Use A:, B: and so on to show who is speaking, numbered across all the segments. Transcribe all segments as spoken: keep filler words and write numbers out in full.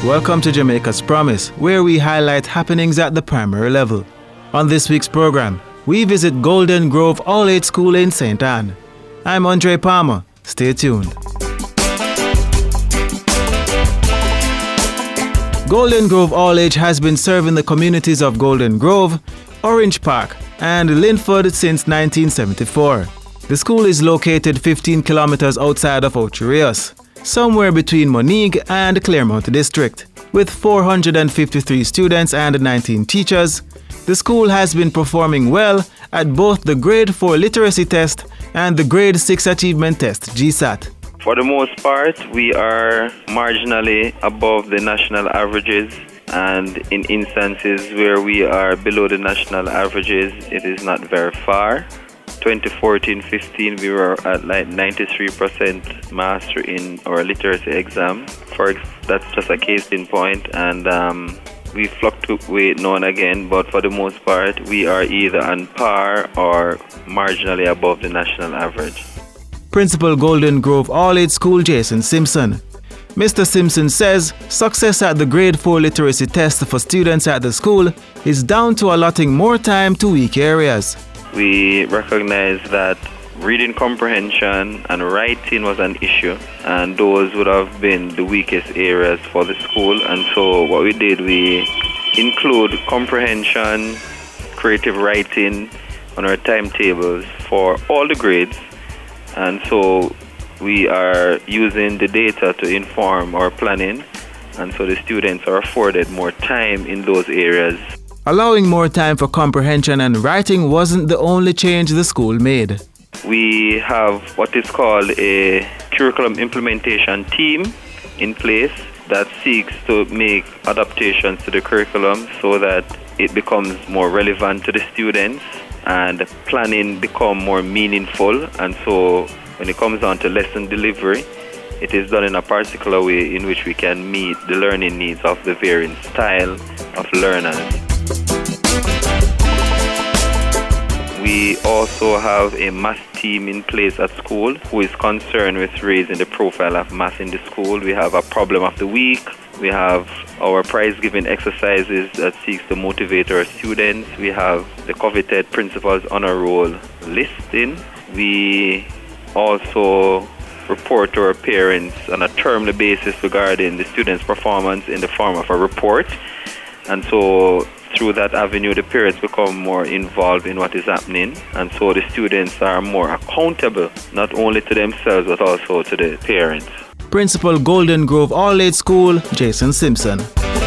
A: Welcome to Jamaica's Promise, where we highlight happenings at the primary level. On this week's program, we visit Golden Grove All-Age School in Saint Ann. I'm Andre Palmer. Stay tuned. Golden Grove All-Age has been serving the communities of Golden Grove, Orange Park, and Linford since nineteen seventy-four. The school is located fifteen kilometers outside of Ocho Rios, somewhere between Monigue and Claremont District. With four hundred fifty-three students and nineteen teachers, the school has been performing well at both the Grade four Literacy Test and the Grade six Achievement Test, G SAT.
B: For the most part, we are marginally above the national averages, and in instances where we are below the national averages, it is not very far. twenty fourteen fifteen, we were at like ninety-three percent master in our literacy exam. For that's just a case in point, and um, we fluctuate now and again, but for the most part, we are either on par or marginally above the national average.
A: Principal Golden Grove All-Age School Jason Simpson. Mister Simpson says success at the Grade four Literacy Test for students at the school is down to allotting more time to weak areas.
B: We recognize that reading comprehension and writing was an issue, and those would have been the weakest areas for the school. And so what we did, we include comprehension, creative writing on our timetables for all the grades. And so we are using the data to inform our planning, and so the students are afforded more time in those areas.
A: Allowing more time for comprehension and writing wasn't the only change the school made.
B: We have what is called a curriculum implementation team in place that seeks to make adaptations to the curriculum so that it becomes more relevant to the students and planning become more meaningful. And so when it comes down to lesson delivery, it is done in a particular way in which we can meet the learning needs of the varying style of learners. We also have a math team in place at school who is concerned with raising the profile of math in the school. We have a problem of the week. We have our prize-giving exercises that seeks to motivate our students. We have the coveted principal's honor roll listing. We also report to our parents on a termly basis regarding the students' performance in the form of a report. And so through that avenue, the parents become more involved in what is happening, and so the students are more accountable, not only to themselves, but also to the parents.
A: Principal Golden Grove All-Age School, Jason Simpson.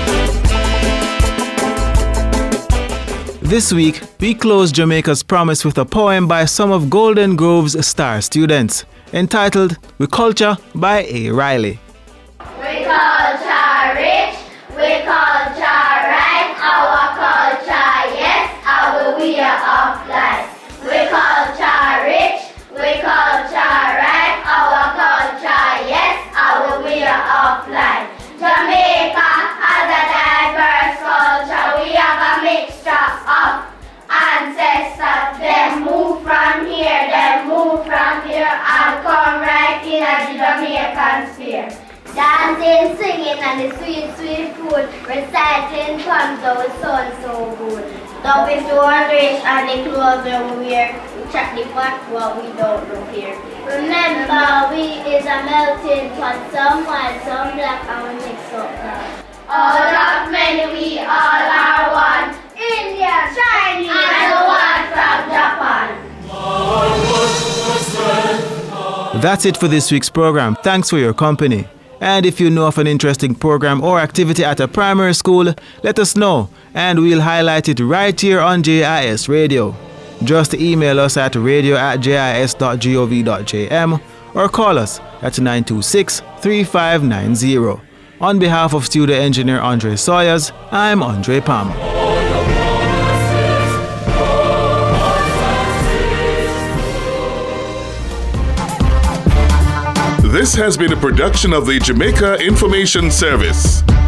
A: This week, we close Jamaica's Promise with a poem by some of Golden Grove's star students, entitled We Culture by A. Riley.
C: We culture rich, we culture right, our culture, yes, our way of life. We culture rich, we culture right, our culture, yes, our way of life. Jamaica has a diverse culture, we have a mixture of ancestors. Them move from here, them move from here, and come right in at the Jamaican sphere. Dancing, singing, and the sweet, sweet food. Reciting poems that will sound so good. Though we don't rich and the clothes we wear, we check the pot what we don't look here. Remember, we is a melting pot, some white, some black, and we mix up now. All of many, we all are one. Indian, Chinese, and the one from Japan.
A: That's it for this week's program. Thanks for your company. And if you know of an interesting program or activity at a primary school, let us know, and we'll highlight it right here on J I S Radio. Just email us at radio at j i s dot gov dot j m or call us at nine two six, three five nine zero. On behalf of studio engineer Andre Sawyers, I'm Andre Palmer.
D: This has been a production of the Jamaica Information Service.